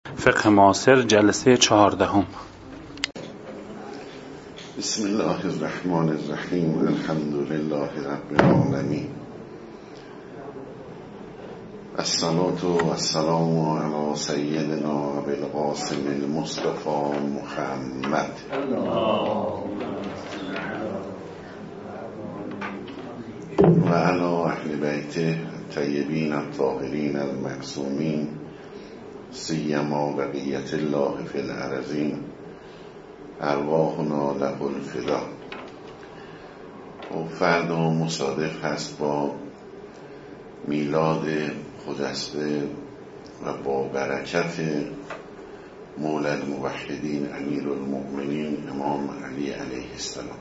فقه معاصر جلسه 14. بسم الله الرحمن الرحیم. الحمد لله رب العالمین. الصلاة والسلام علی سیدنا ابی القاسم المصطفى محمد و علی اهل بیته الطیبین الطاهرین المعصومین، سیما بقیت الله فی الارضین، ارواحنا له الفدا. و فردا مصادف هست با میلاد خجسته و با برکت مولا الموحدین امیرالمؤمنین امام علی علیه السلام.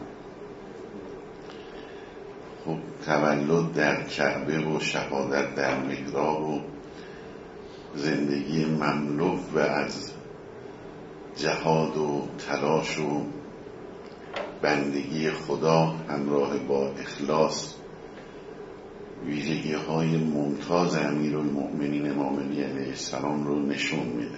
خب تولد در کعبه و شهادت در محراب و زندگی مملو و از جهاد و تلاش و بندگی خدا همراه با اخلاص ویژگی های ممتاز امیرالمؤمنین امام علی علیه السلام رو نشون میده.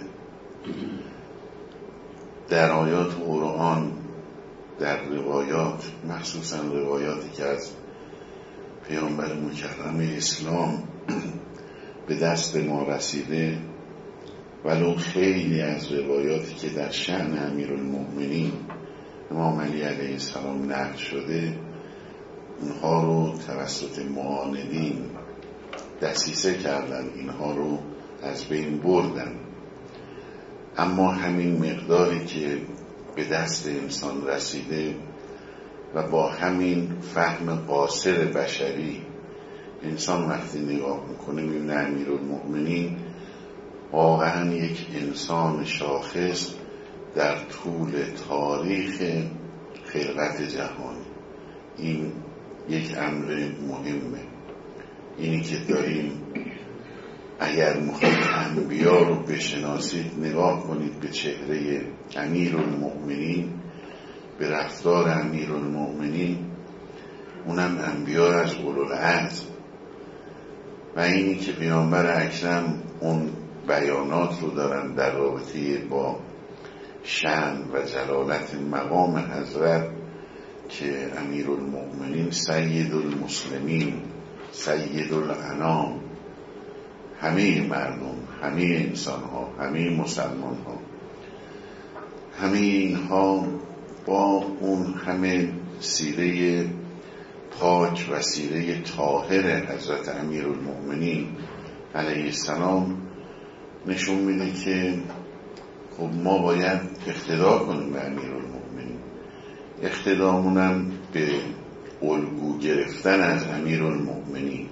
در آیات قرآن، در روایات، مخصوصا روایاتی که از پیامبر مکرم اسلام به دست ما رسیده، ولو خیلی از روایاتی که در شأن امیرالمؤمنین امام علی علیه السلام نقل شده، اونها رو توسط معاندین دسیسه کردن، اینها رو از بین بردن. اما همین مقداری که به دست انسان رسیده و با همین فهم قاصر بشری انسان وقتی نگاه میکنه میبینه امیرالمؤمنین واقعا یک انسان شاخص در طول تاریخ خلقت جهانی. این یک امر مهمه. اینی که داریم اگر میخواید انبیا رو بشناسید نگاه کنید به چهره امیرالمؤمنین، به رفتار امیرالمؤمنین، اونم انبیا از اولوالعزم. و اینی که پیامبر اکرم اون بیانات رو دارن در رابطه با شأن و جلالت مقام حضرت که امیرالمؤمنین سید المسلمین، سید الانام، همه مردم، همه انسان ها، همه مسلمان ها، همه اینها با اون همه سیره پاک و سیره طاهر حضرت امیرالمؤمنین علیه السلام نشون میده که خب ما باید اقتدا کنیم به امیرالمؤمنین. اقتدامونم به الگو گرفتن از امیرالمؤمنین،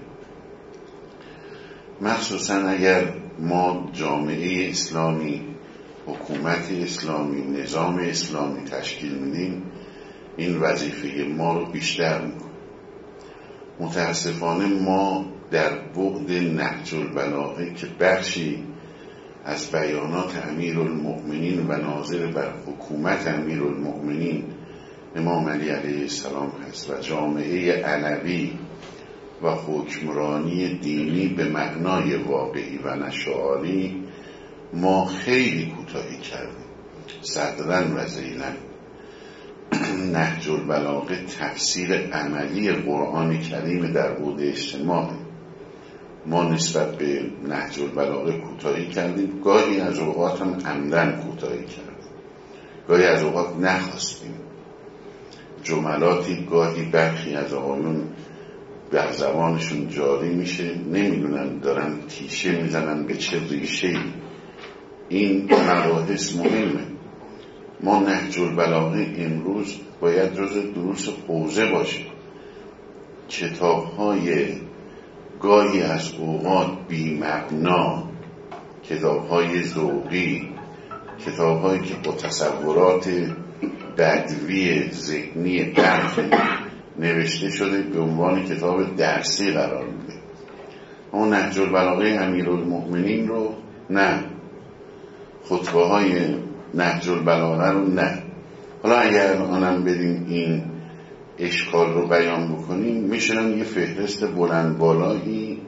مخصوصا اگر ما جامعه اسلامی، حکومت اسلامی، نظام اسلامی تشکیل میدیم، این وظیفه ما رو بیشتر میکنه. متاسفانه ما در بعد نهج البلاغه که بخشی از بیانات امیرالمؤمنین و ناظر بر حکومت امیرالمؤمنین امام علی علیه السلام هست و جامعه علوی و حکمرانی دینی به معنای واقعی و نشعاری، ما خیلی کوتاهی کردیم. صدرن و زیلن نهج البلاغه تفسیر عملی قرآن کریم در بعد اجتماعی. ما نسبت به نهج البلاغه کوتاهی کردیم، گاهی از اوقات هم عمدن کوتاهی کردیم، گاهی از اوقات نخواستیم. جملاتی گاهی برخی از آقایون در زبانشون جاری میشه، نمیدونن دارن تیشه میزنن به چه ریشه‌ای. این مباحث مهمه. ما نهج البلاغه امروز باید جز دروس حوزه باشه. کتاب‌های گاهی از اوقات بی معنا، کتاب‌های ذوقی، کتاب‌هایی که با تصورات بدوی ذهنی برخی نوشته شده به عنوان کتاب درسی قرار میده. اما نهج البلاغه امیرالمؤمنین رو نه، خطبه های نهج البلاغه رو نه. حالا اگر آنم بدیم این اشکال رو بیان بکنیم، میشنم یه فهرست بلند بالایی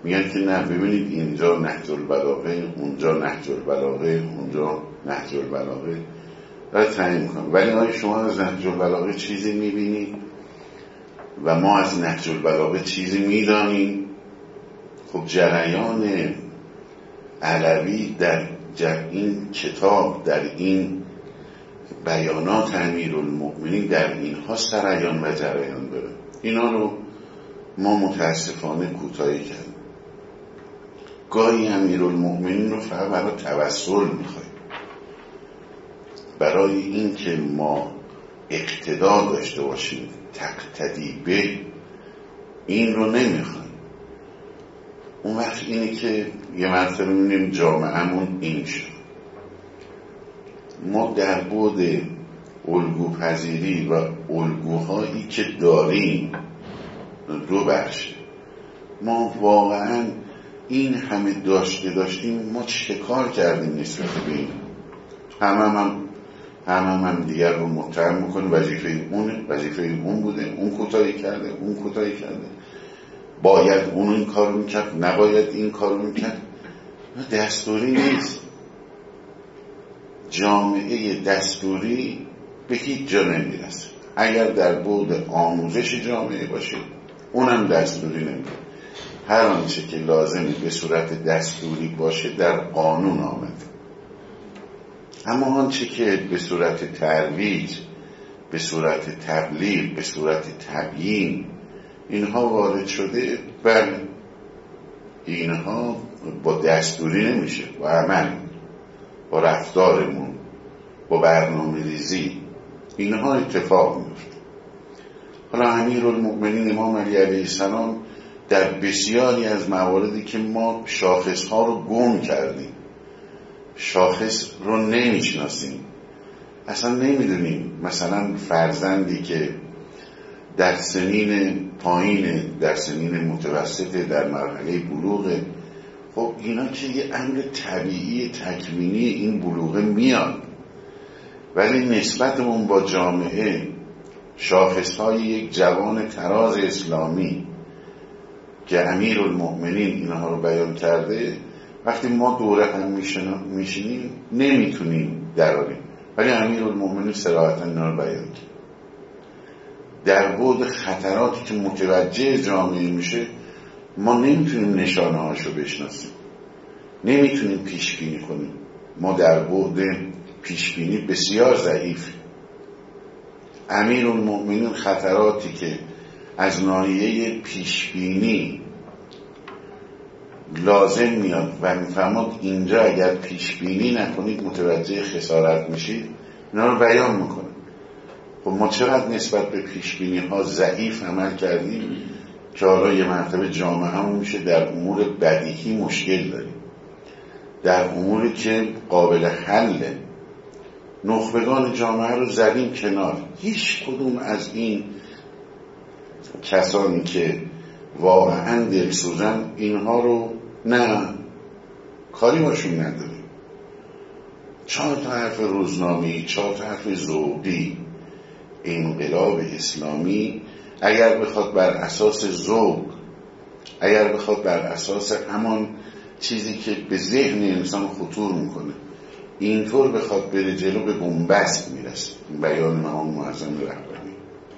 میگن که نه ببینید اینجا نهج البلاغه، اونجا نهج البلاغه، اونجا نهج البلاغه، داره تعیین میکنه. ولی آیا شما از نهج البلاغه چیزی میبینید و ما از نهج البلاغه چیزی میدانیم؟ خب جریان علوی در این کتاب، در این بیانات امیرالمؤمنین، در اینها سریان و جریان داره. اینا رو ما متاسفانه کوتاهی کردیم. گاهی امیرالمؤمنین رو فقط برای توسل میخوایم، برای این که ما اقتدا داشته باشیم، تقتدی به، این رو نمیخوایم. اون وقت اینه که یه مرتبه میبینیم جامعهمون این شد. ما در بعد الگوپذیری و الگوهایی که داریم دو بخش. ما واقعا این همه داشتیم، ما چه کار کردیم نسبت به این؟ هم دیگر رو متهم میکنه، وظیفه اون بوده، اون کوتاهی کرده، اون کوتاهی کرده، باید اون این کارو میکرد، نباید این کارو میکرد. دستوری نیست. جامعه دستوری به هیچ جا نمیرسه. اگر در بعد آموزش جامعه باشه اونم دستوری نمیره. هر آنچه که لازمه به صورت دستوری باشه در قانون آمده، اما آنچه که به صورت ترویج، به صورت تبلیغ، به صورت تبیین اینها وارد شده، بله اینها با دستوری نمیشه، با عمل، با رفتارمون، با برنامه ریزی اینها اتفاق میفته. حالا امیرالمؤمنین امام علی علیه السلام در بسیاری از مواردی که ما شاخصها رو گم کردیم، شاخص رو نمیشناسیم، اصلا نمیدونیم. مثلا فرزندی که در سنین پایین، در سنین متوسطه، در مرحله بلوغه، خب اینا که یه امر طبیعی تکوینی این بلوغه میاد، ولی نسبت اون با جامعه، شاخصهای یک جوان تراز اسلامی که امیرالمؤمنین اینها رو بیان کرده، وقتی ما دوره هم میشینیم نمیتونیم دراریم، ولی امیرالمؤمنین صراحتا اینا رو بیان کرد. در بعد خطراتی که متوجه جامعه میشه ما نمیتونیم نشانه هاشو بشناسیم، نمیتونیم پیش بینی کنیم. ما در بعد پیش بینی بسیار ضعیف. امیرالمؤمنین خطراتی که از ناحیه پیش بینی لازم میاد و میفرماد اینجا اگر پیش بینی نکنید متوجه خسارت میشید، اینا رو بیان میکنه. خب ما چقدر نسبت به پیش بینی ها ضعیف عمل کردیم که حالا یه مرتبه جامعه همون میشه در امور بدیهی مشکل داریم، در اموری که قابل حله نخبگان جامعه رو زدیم کنار. هیچ کدوم از این کسانی که واقعا دلسوزن اینها رو نه، کاری باشون نداریم. 4 تا حرف روزنامه‌ای، 4 تا حرف ذوقی. انقلاب اسلامی اگر بخواد بر اساس ذوق، اگر بخواد بر اساس همان چیزی که به ذهن انسان خطور میکنه اینطور بخواد بره جلو، به بنبست میرسه. بیان امام معظم رهبری،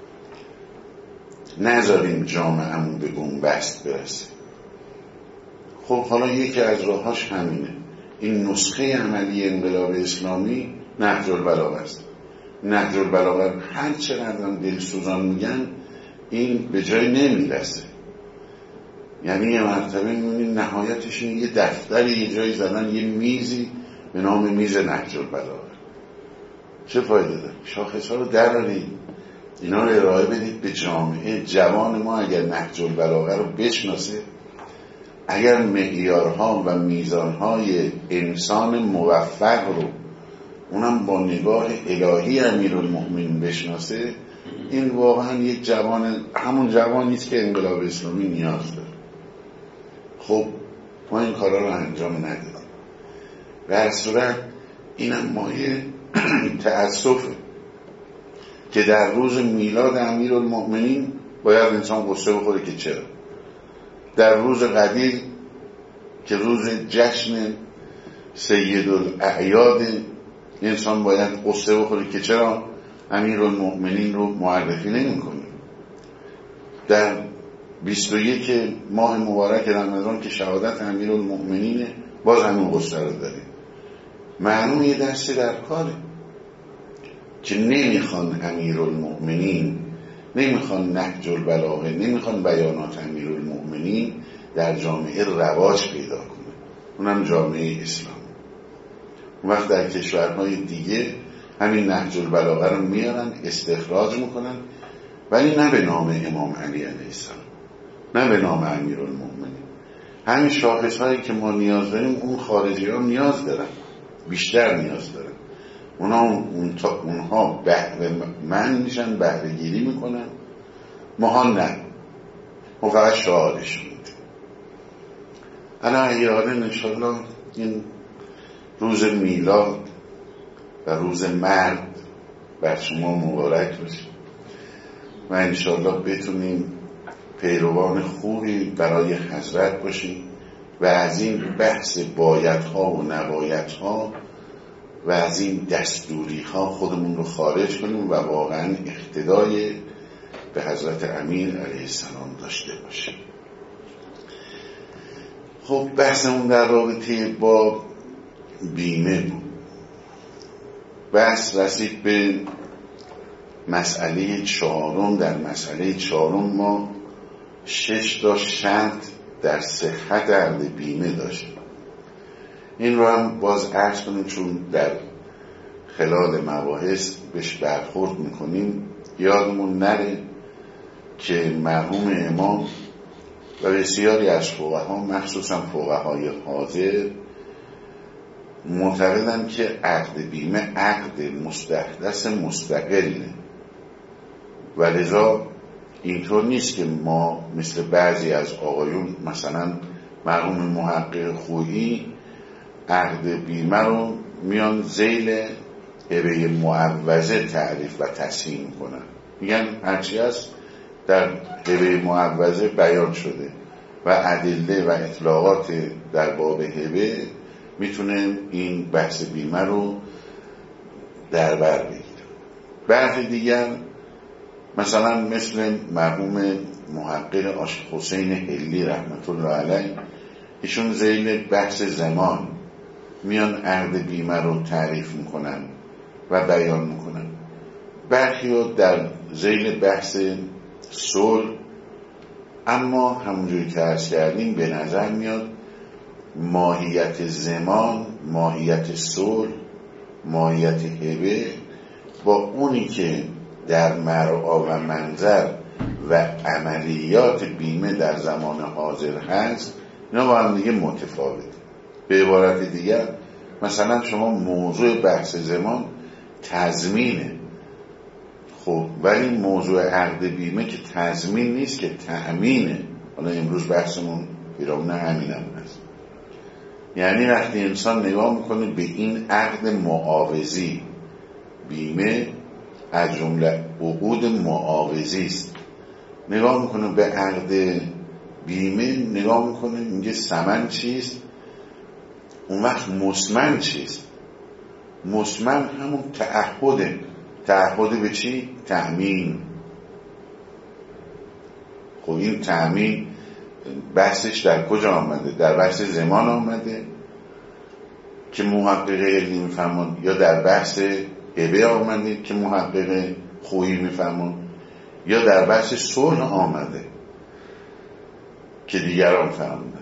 نذاریم جامعه‌مون به بنبست برسه. خب حالا یکی از راهاش همینه. این نسخه عملی انقلاب اسلامی نهج البلاغه است. نهج البلاغه هر چقدر دلسوزان میگن این به جای نمیرسه. یعنی یه مرتبه میبینید نهایتش این یه دفتری یه جایی زدن، یه میزی به نام میز نهج البلاغه. چه فایده داره؟ شاخص ها رو درارید، اینا رو ارائه بدید به جامعه. جوان ما اگر نهج البلاغه رو بشناسه، اگر معیارها و میزانهای انسان موفق رو اونم با نگاه الهی امیرالمؤمنین بشناسه، این واقعا یک جوان، همون جوانیست که انقلاب اسلامی نیاز داره. خب ما این کارا رو انجام ندادیم. به هر صورت اینم مایه تأسفه که در روز میلاد امیرالمؤمنین باید انسان قصه بخوره که چرا. در روز قدیر که روز جشن سید الاعیاد انسان باید قصه بخوره که چرا امیرالمؤمنین رو معرفی نمی کنیم. در 21 ماه مبارک رمضان که شهادت امیرالمؤمنینه باز همین قصه رو داریم. معلوم یه دسته در کاره که نمیخوان امیرالمؤمنین، نمیخوان نهج البلاغه، نمیخوان بیانات امیرالمؤمنین در جامعه رواج پیدا کنه، اونم جامعه اسلام. اون وقت در کشورهای دیگه همین نهج البلاغه رو میارن استخراج میکنن، ولی نه به نام امام علی علیه السلام، نه به نام امیرالمؤمنین. همین شاخص هایی که ما نیاز داریم اون خارجی ها نیاز دارن، بیشتر نیاز دارن. اونها بهره مند میشن، بهره گیری میکنن، ما نه، ما فقط شعارش میدیم. الان ایران انشالله این روز میلاد و روز مرد بر شما مبارک باشه و انشالله بتونیم پیروان خوبی برای حضرت باشیم و از این بحث بایدها و نبایدها و از این دستوریها خودمون رو خارج کنیم و واقعا اقتدای به حضرت امیر علیه السلام داشته باشیم. خب بحثمون در رابطه با بیمه بود. بحث رسید به مسئله چهارم. در مسئله چهارم ما 6 تا شرط در صحت عقد بیمه داشتیم. این رو هم باز عرض کنیم چون در خلال مباحث بهش برخورد میکنیم یادمون نره که مرحوم امام و بسیاری از فقها، مخصوصا فقهای حاضر، معتقدن که عقد بیمه عقد مستحدث مستقله و لذا اینطور نیست که ما مثل بعضی از آقایون، مثلا مرحوم محقق خویی، عقد بیمه رو میان ذیل هبه معوضه تعریف و تصحیح کنن. میگن هرچی هست در هبه معوضه بیان شده و ادله و اطلاقات در باب هبه میتونه این بحث بیمه رو در بر بگیره. برخی دیگر مثلا مثل مرحوم محقق عاشق حسین حلی رحمت الله علیه، ایشون ذیل بحث زمان میان عقد بیمه رو تعریف میکنن و بیان میکنن. برخی رو در ذیل بحث صلح، اما همونجوری که عرض کردیم به نظر میاد ماهیت زمان، ماهیت صلح، ماهیت هبه با اونی که در مرعا و منظر و عملیات بیمه در زمان حاضر هست اینا با هم دیگه متفاوته. به عبارت دیگر مثلا شما موضوع بحث زمان تضمینه، خب ولی موضوع عقد بیمه که تضمین نیست که تأمینه. حالا امروز بحثمون پیرامون همینم هست. یعنی وقتی انسان نگاه میکنه به این عقد معاوضی، بیمه از جمله عقود معاوضی است، نگاه میکنه به عقد بیمه، نگاه میکنه میگه ثمن چیست، اون وقت مسمن چیست؟ مسمن همون تعهده. تعهد به چی؟ تأمین. خب این تأمین بحثش در کجا آمده؟ در بحث زمان آمده که محقق علمی میفهمون، یا در بحث هبه آمده که محقق خویی میفهمون، یا در بحث صلح آمده که دیگران فهموندن.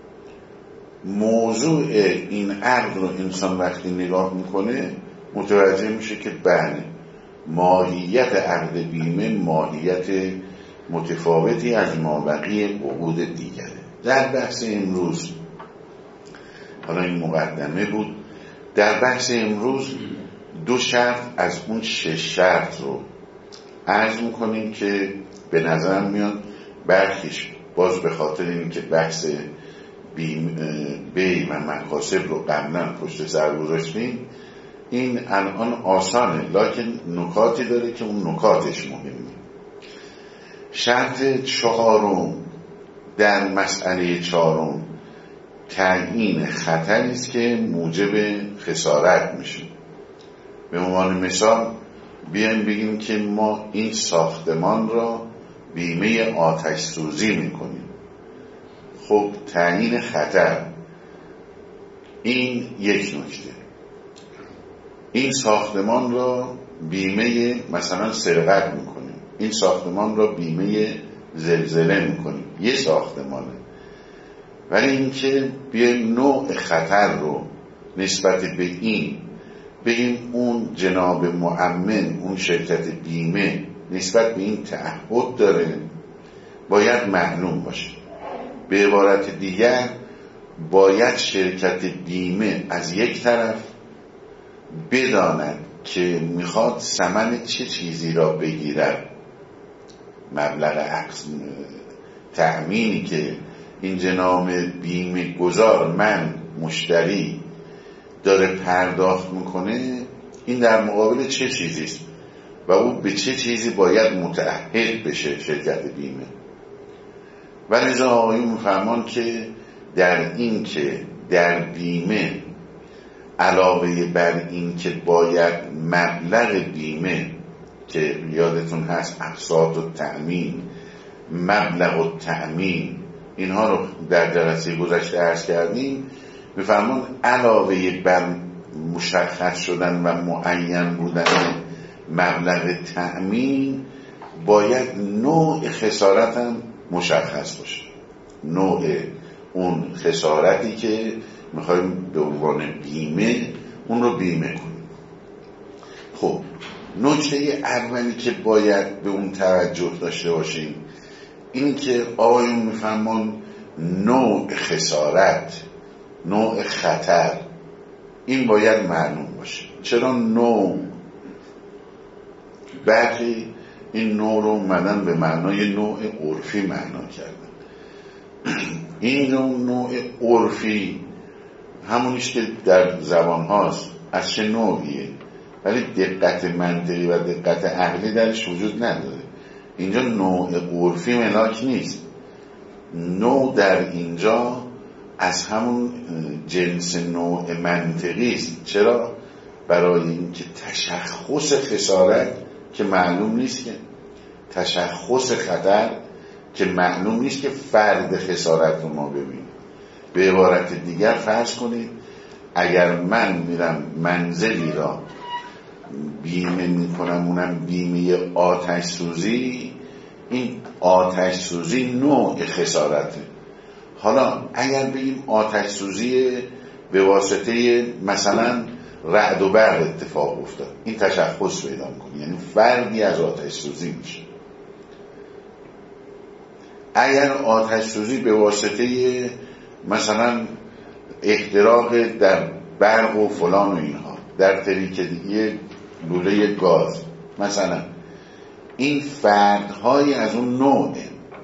موضوع این عقد رو انسان وقتی نگاه میکنه متوجه میشه که بله، ماهیت عقد بیمه ماهیت متفاوتی از مابقی عقود دیگره. در بحث امروز، حالا این مقدمه بود، در بحث امروز 2 شرط از اون 6 شرط رو عرض میکنیم که به نظر میاد برخیش باز به خاطر این که بحث بی و مکاسب رو قبلا پشت سر گذاشتیم، این الان آسانه، لکن نکاتی داره که اون نکاتش مهمه. شرط 4 در مسئله 4 تعیین خطری است که موجب خسارت میشه. به عنوان مثال بیایم بگیم که ما این ساختمان را بیمه آتش سوزی میکنیم. خب تعیین خطر، این یک نکته. این ساختمان را بیمه مثلا سرقت میکنیم، این ساختمان را بیمه زلزله میکنیم، یه ساختمانه. ولی اینکه بیایم نوع خطر رو نسبت به این بگیم اون جناب مؤمن، اون شرکت بیمه نسبت به این تعهد داره، باید معلوم باشه. به عبارت دیگر باید شرکت بیمه از یک طرف بداند که میخواد ثمن چه چیزی را بگیرد، مبلغ تأمینی که این جناب بیمه گذار، من مشتری داره پرداخت میکنه، این در مقابل چه چیزیست و اون به چه چیزی باید متعهد بشه شرکت بیمه. و لذا آقایون میفرمان که در این که در بیمه علاوه بر این که باید مبلغ بیمه که یادتون هست اقساط و تأمین، مبلغ و تأمین، اینها رو در جلسه گذشته عرض کردیم، میفرمان علاوه بر مشخص شدن و معین بودن مبلغ تأمین باید نوع خسارت هم مشخص باشه، نوع اون خسارتی که میخوایم به عنوان بیمه اون رو بیمه کنیم. خب نکته اولی که باید به اون توجه داشته باشیم این که آقایون میفرمان نوع خسارت، نوع خطر، این باید معلوم باشه. چرا نوع؟ برخی این نوع رو اومدن به معنای نوع عرفی معنا کردن. این نوع عرفی همونیش که در زبان هاست، از چه نوعیه، ولی دقت منطقی و دقت عقلی درش وجود نداره. اینجا نوع عرفی ملاک نیست. نوع در اینجا از همون جنس نوع منطقی است. چرا؟ برای اینکه تشخص خسارت که معلوم نیست، که تشخص خطر که معلوم نیست، که فرد خسارت رو ما ببینیم. به عبارت دیگر فرض کنید اگر من میرم منزلی را بیمه میکنم، اونم بیمه آتش سوزی، این آتش سوزی نوع خسارته. حالا اگر بگیم آتش سوزی به واسطه مثلا رعد و برق اتفاق افتاد، این تشخص پیدا میکنه، یعنی فردی از آتش سوزی میشه. اگر آتش سوزی به واسطه مثلا احتراق در برق و فلان و اینها، در تریکه لوله گاز مثلا، این فردهای از اون نوعه.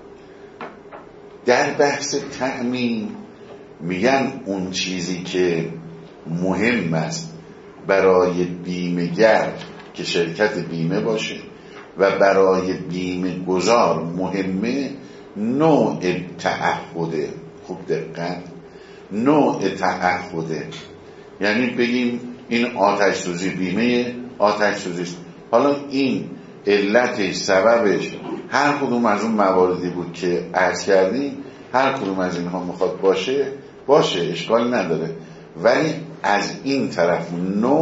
در بحث تأمین میگن اون چیزی که مهم است برای بیمه‌گر که شرکت بیمه باشه و برای بیمه گذار مهمه، نوع تعهده. خوب دقت، نوع تعهده. یعنی بگیم این آتش سوزی بیمه آتش سوزی است. حالا این علتش، سببش، هر کدوم از اون مواردی بود که عرض کردیم، هر کدوم از اینها میخواد باشه اشکال نداره، ولی از این طرف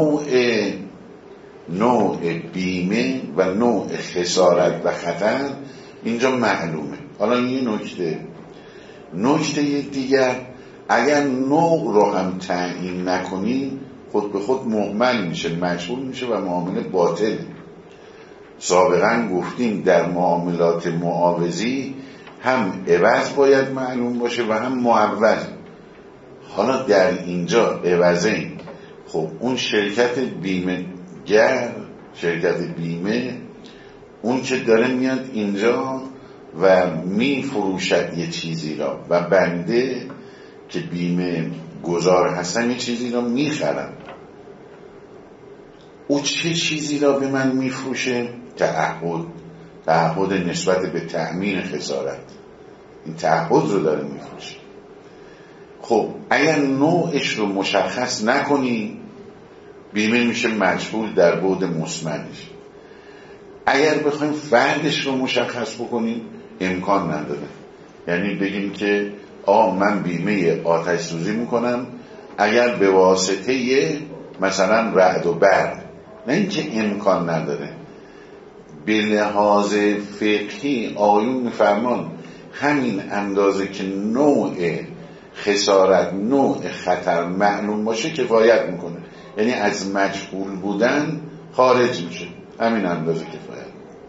نوع بیمه و نوع خسارت و خطر اینجا معلومه. حالا این نکته دیگر، اگر نوع رو هم تعیین نکنیم خود به خود مهمل میشه، مجهول میشه و معامله باطله. سابقا گفتیم در معاملات معاوضی هم عوض باید معلوم باشه و هم معوض. حالا در اینجا عوضه، خب اون شرکت بیمه اون که داره میاد اینجا و میفروشد یه چیزی را و بنده که بیمه گذار هستم یه چیزی را میخرم، او چه چیزی را به من میفروشه؟ تعهد نسبت به تأمین خسارت. این تعهد رو داره میفروشه. خب اگر نوعش رو مشخص نکنی بیمه میشه مجهول در بعد مثمنش. اگر بخوایم فردش رو مشخص بکنیم امکان نداره. یعنی بگیم که من بیمه آتش سوزی میکنم اگر به واسطه مثلا رعد و برق، نه اینکه امکان نداره. به لحاظ فقهی آیون میفرمان همین اندازه که نوع خسارت، نوع خطر معلوم باشه کفایت میکنه. یعنی از مجهول بودن خارج میشه، همین اندازه کفایت.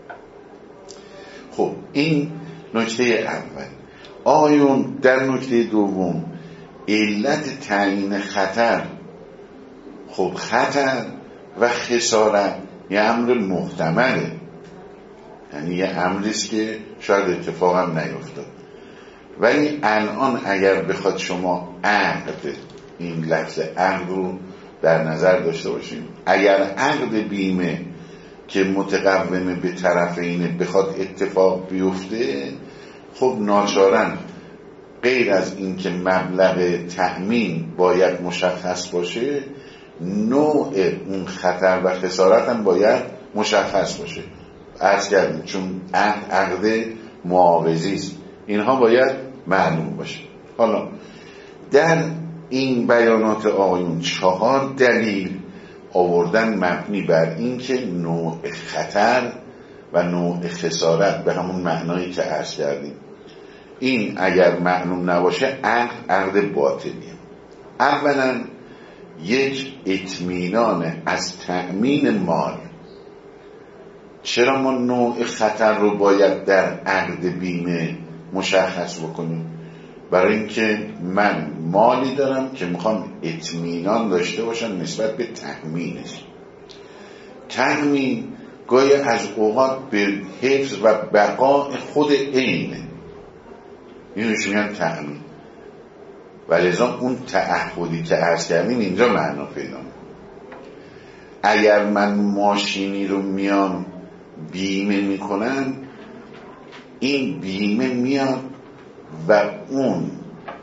خب این نکته اول. آیون در نکته دوم علت تعیین خطر. خب خطر و خسارت یه امر محتمله، یعنی یه امریست که شاید اتفاق هم نیفتاد. ولی الان اگر بخواد شما عقد، این لفظ عقد رو در نظر داشته باشیم، اگر عقد بیمه که متقوم به طرفین بخواد اتفاق بیفته، خب ناچارن غیر از این که مبلغ تأمین باید مشخص باشه، نوع اون خطر و خسارت هم باید مشخص باشه. عرض کردیم چون عقد معاوضی است، اینها باید معلوم باشه. حالا در این بیانات آیون 4 دلیل آوردن مبنی بر این که نوع خطر و نوع خسارت به همون معنایی که عرض کردیم، این اگر معلوم نباشه عقد باطلیه. اولا یک اطمینان از تأمین مال. چرا ما نوع خطر رو باید در عقد بیمه مشخص بکنیم؟ برای اینکه من مالی دارم که میخوام اطمینان داشته باشم نسبت به تأمینش. تأمین گاهی از اوقات به حفظ و بقای خود عینه، اینوش میگن تأمین. ولذا اون تعهدی که عرض کردیم اینجا معنا پیدا میکنه. اگر من ماشینی رو میام بیمه میکنم، این بیمه میاد و اون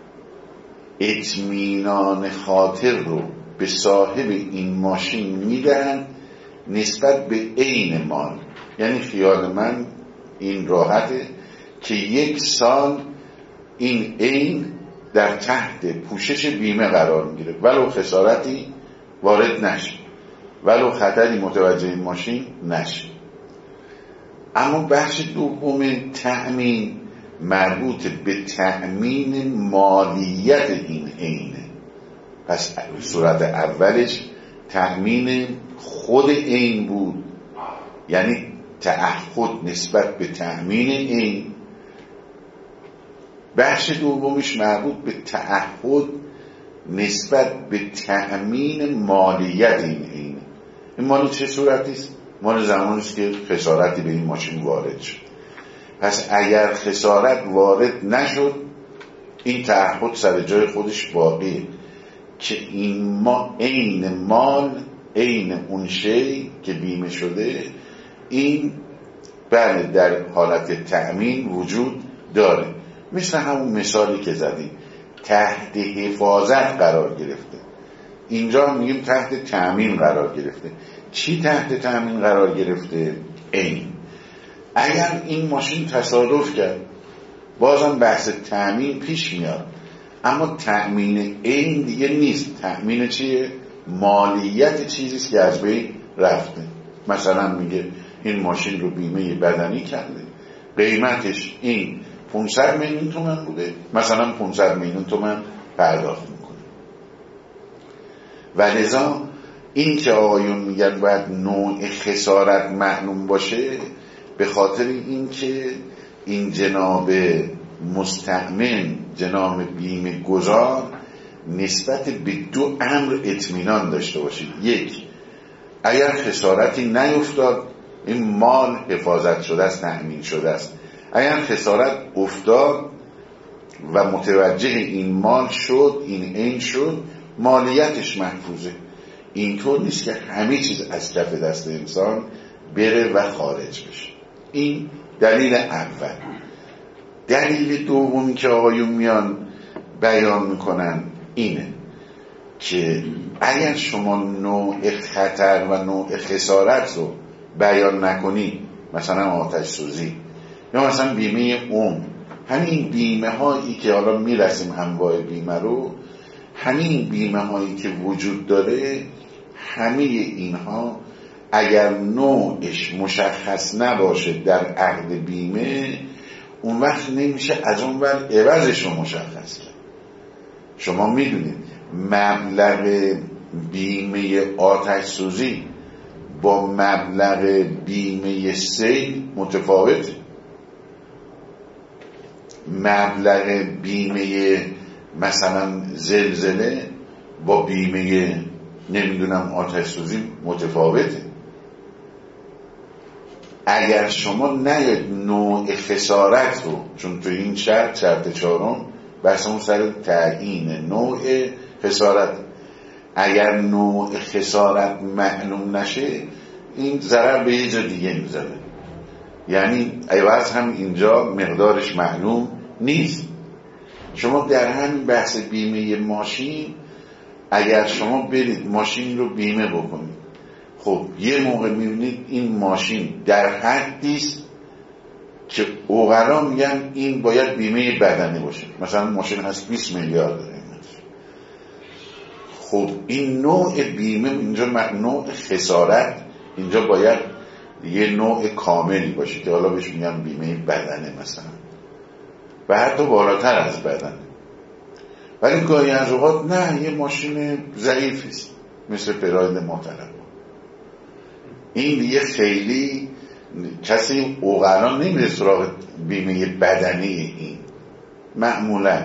اطمینان خاطر رو به صاحب این ماشین میدن نسبت به عین مال. یعنی خیال من این راحته که 1 سال این عین در تحت پوشش بیمه قرار میگیره، ولو خسارتی وارد نشه، ولو خطری متوجه این ماشین نشه. اما بخش دوم تأمین مربوط به تأمین مالیت این عینه. پس صورت اولش تأمین خود عین بود، یعنی تعهد نسبت به تأمین عین. بخش دومش مربوط به تعهد نسبت به تأمین مالیت این عینه. این مال چه صورتی است؟ مال زمانی است که خسارتی به این ماشین وارد شد. پس اگر خسارت وارد نشد، این تعهد سر جای خودش باقیه که این عین مال، عین اون شی که بیمه شده، این بله در حالت تأمین وجود داره. مثل همون مثالی که زدیم تحت حفاظت قرار گرفته، اینجا میگیم تحت تأمین قرار گرفته. چی تحت تأمین قرار گرفته؟ عین. اگر این ماشین تصادف کرد بازم بحث تأمین پیش میاد، اما تأمین عین دیگه نیست. تأمین چیه؟ مالیت چیزیست که از بین رفته. مثلا میگه این ماشین رو بیمه بدنی کرده، قیمتش این 500 میلیون تومان بوده، مثلا 500 میلیون تومان پرداخت میکنه. ولذا این که آقایون میگن باید نوع خسارت معلوم باشه، به خاطر این که این جناب مستأمن، جناب بیمه گذار، نسبت به 2 امر اطمینان داشته باشید. 1، اگر خسارتی نیفتاد این مال حفاظت شده است، تأمین شده است. اگر خسارت افتاد و متوجه این مال شد، این عین شد، مالیتش محفوظه. اینطور نیست که همه چیز از کف دست انسان بره و خارج بشه. این دلیل اول. دلیل دومی که آقایون میان بیان میکنن اینه که اگر شما نوع خطر و نوع خسارت رو بیان نکنی، مثلا آتش سوزی یا مثلا بیمه عمر، همین بیمه هایی که حالا میرسیم انواع بیمه رو، همین بیمه هایی که وجود داره، همه اینها اگر نوعش مشخص نباشه در عقد بیمه، اون وقت نمیشه از اون ور عوضش رو مشخص کرد. شما میدونید مبلغ بیمه آتش سوزی با مبلغ بیمه سیل متفاوته. مبلغ بیمه مثلا زلزله با بیمه نمیدونم آتش سوزی متفاوته. اگر شما نیاید نوع خسارت رو، چون تو این شرط چهارم بحثمون سر تعیین نوع خسارت، اگر نوع خسارت معلوم نشه این ضرر به یه جا دیگه میزنه، یعنی عوض هم اینجا مقدارش معلوم نیست. شما در همین بحث بیمه ماشین، اگر شما برید ماشین رو بیمه بکنید، خب یه موقع میبینید این ماشین در حدیست که اوغلا میگن این باید بیمه بدنی باشه، مثلا ماشین هست 20 میلیارد داره. خب این نوع بیمه اینجا نوع خسارت اینجا باید یه نوع کاملی باشه که حالا بهش میگن بیمه بدنه مثلا، و حتی بالاتر از بدنه. ولی گاهی از اوقات نه، یه ماشین ضعیفیست مثل پراید محترم، این دیگه خیلی کسی اوغلا نمیره سراغ بیمه بدنی. این معمولا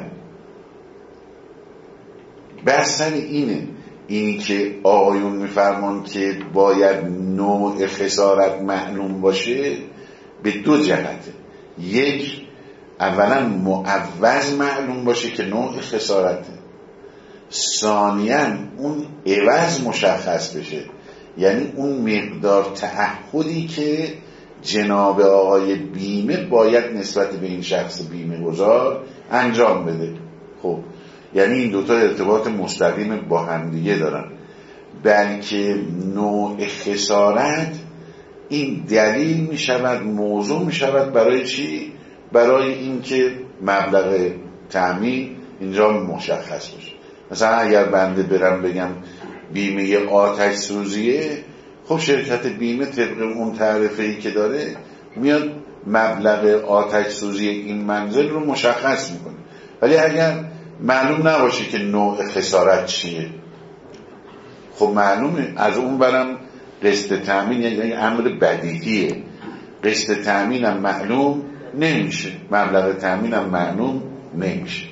بحثن اینی که آقایون میفرمان که باید نوع خسارت معلوم باشه به دو جهته. یک، اولا معوض معلوم باشه که نوع خسارته، ثانیاً اون عوض مشخص بشه، یعنی اون مقدار تعهدی که جناب آقای بیمه باید نسبت به این شخص بیمه گذار انجام بده. خب یعنی این دوتا ارتباط مستقیم با همدیگه دارن. بلکه نوع خسارت این دلیل می شود، موضوع می شود برای چی؟ برای اینکه مبلغ تأمین اینجا مشخص باشه. مثلا اگر بنده برم بگم بیمه آتش سوزیه، خب شرکت بیمه طبق اون تعرفه‌ای که داره میاد مبلغ آتش سوزی این منزل رو مشخص میکنه. ولی اگر معلوم نباشه که نوع خسارت چیه، خب معلومه از اون برم قسط تأمین، یعنی امر بدیهیه، قسط تأمینم معلوم نمیشه، مبلغ تأمینم معلوم نمیشه.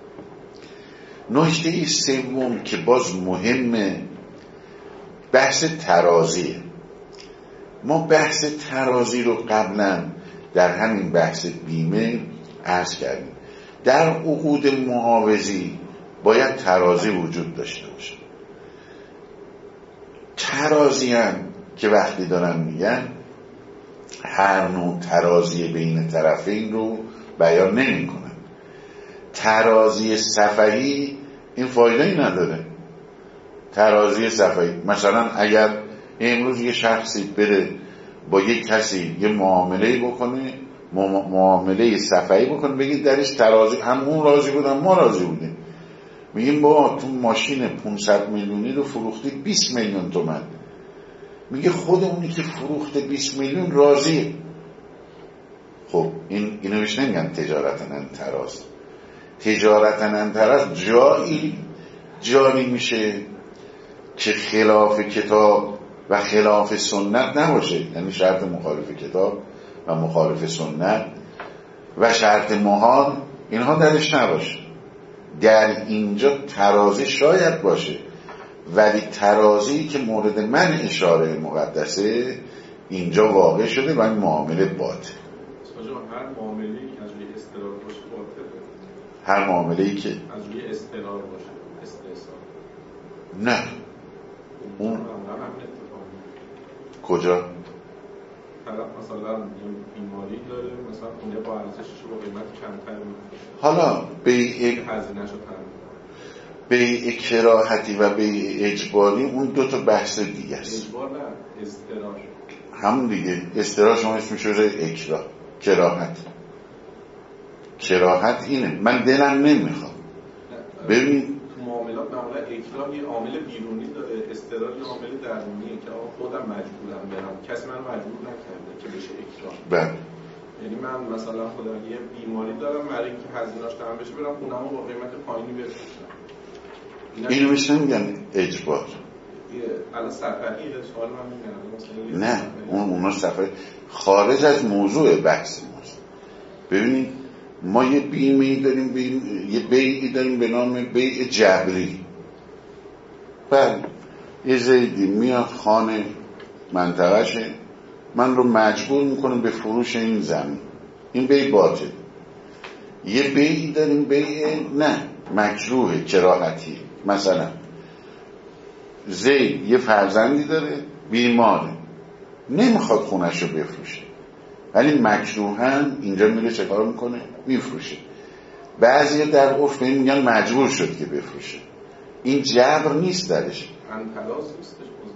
نکته سوم که باز مهمه، بحث ترازیه. ما بحث ترازی رو قبلا در همین بحث بیمه عرض کردیم. در عقود معاوضی باید ترازی وجود داشته باشه. ترازی هم که وقتی دارن میگن هر نوع ترازی بین طرفین رو بیان نمی کنن. ترازی صفحی این فایده‌ای نداره. ترازی صفحی مثلا اگر امروز یه شخصی بره با یک کسی یه معامله بکنه، معامله صفحی بکنه، بگید درش ترازی، هم اون راضی بودن ما راضی بودیم، میگیم با تو ماشین 500 میلیونی رو فروختی 20 میلیون تومان، میگه خود اونی که فروخته 20 میلیون راضیه. خب اینو بهش نمیگن تجارتاً انتراز. تجارتاً انتراز جایی جاری میشه که خلاف کتاب و خلاف سنت نباشه، یعنی شرط مخالف کتاب و مخالف سنت و شرط محال اینها درش نباشه. در اینجا ترازی شاید باشه، ولی ترازی که مورد من اشاره مقدسه اینجا واقع شده و این معامله باطل. هر معامله‌ای که از روی استقرار باشه باطله. هر معامله‌ای که از روی استقرار باشه استحصال. نه اون کجا؟ طرف مثلا بیماری داره، مثلا خونه با ارزشش با قیمت کمتر میفروشه، حالا هزینه‌شو تامین، بیع کراهتی و بیع اجباری اون دو تا بحث دیگه است. اجبار نه، اضطرار. همون دیگه، اضطرار شما اسمش رو اکراه. کراهت اینه من دلم نمیخواد. ببین تو معاملات معمولا اکراه یه عامل بیرونی داره، اضطرار یه عامل درونیه که آقا خودم مجبورم برم، کسی من مجبور نکرده که بشه اکراه. بله. یعنی من مثلا خودم یه بیماری دارم، برای اینکه هزینه‌اش تمام بشه برم خونه‌مو با قیمت پایینی بفروشم. اینو میشه میگن اجبار. الان سفریه سوال من میگم نه اونا سفری خارج از موضوع بحث ماست. ببینید ما یه بیمه‌ای داریم، یه بیعی داریم به نام بیع جبری. بله یه زیدی میاد خانه منطقهشه، من رو مجبور میکنه به فروش این زمین، این بیع باطل. یه بیعی داریم بیع نه مکروه کراهتی. مثلا زید یه فرزندی داره بیماره، نمیخواد خونش رو بفروشه، ولی مکروهن اینجا میره چه کار میکنه؟ میفروشه. بعضی در عرف میگن مجبور شد که بفروشه. این جبر نیست درش. انتراز نیستش.